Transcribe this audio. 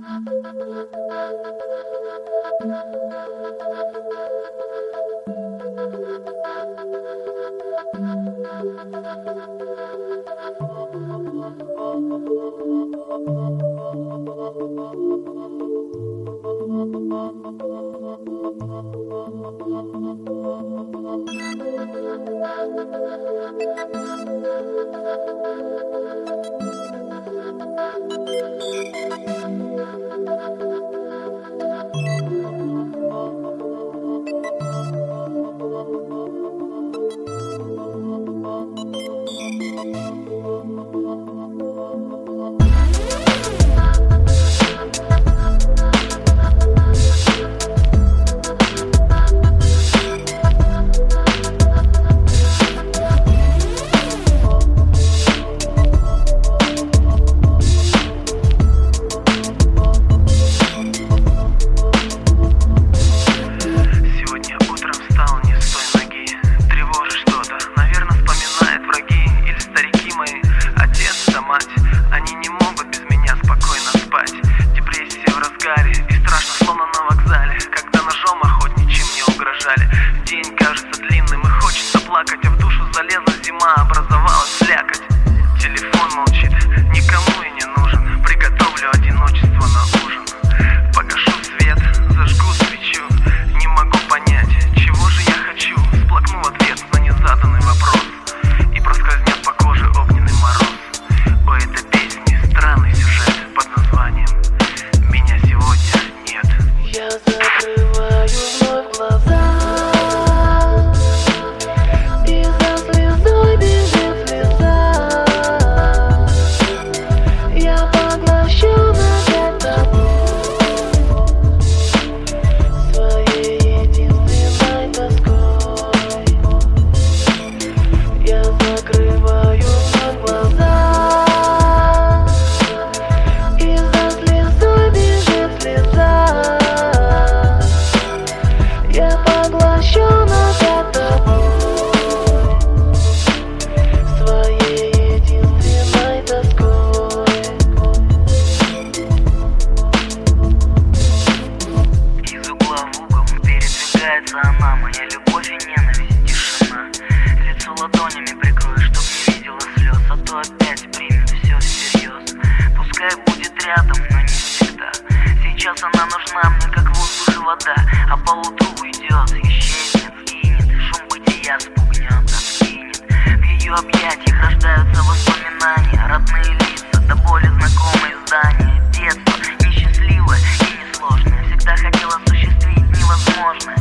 Они не могут без меня спокойно спать. Депрессия в разгаре, и страшно, словно на вокзале, когда ножом охотничьим мне угрожали. День кажется длинным и хочется плакать, а в душу залезла зима, образовалась слякоть. Телефон молчит, никому и не нужен. Приготовлю одиночество на ужин. Погашу свет, зажгу свечу. Не могу понять, чего же я хочу. Всплакну в ответ на незаданный вопрос, и проскользнет по коже огненный мороз. У этой песни странный сюжет под названием «Меня сегодня нет». Я закрываю вновь глаза, и за слезой бежит слеза. Я поглощен опять тобой, своей единственной тоской. Я закрываю вновь глаза, и за слезой бежит слеза. Я поглощен опять тобой, своей единственной тоской. Из угла в угол передвигается она, моя любовь и ненависть, тишина. Лицо ладонями прикрою, чтоб не видела слез, а то опять примет все всерьез. Пускай будет рядом, но не всегда. Сейчас она нужна мне, как воздух и вода, а поутру уйдет, исчезнет, сгинет. Шум бытия спугнет, откинет. В ее объятиях рождаются воспоминания, родные лица, до боли знакомые здания. Детство несчастливое и несложное, всегда хотел осуществить невозможное.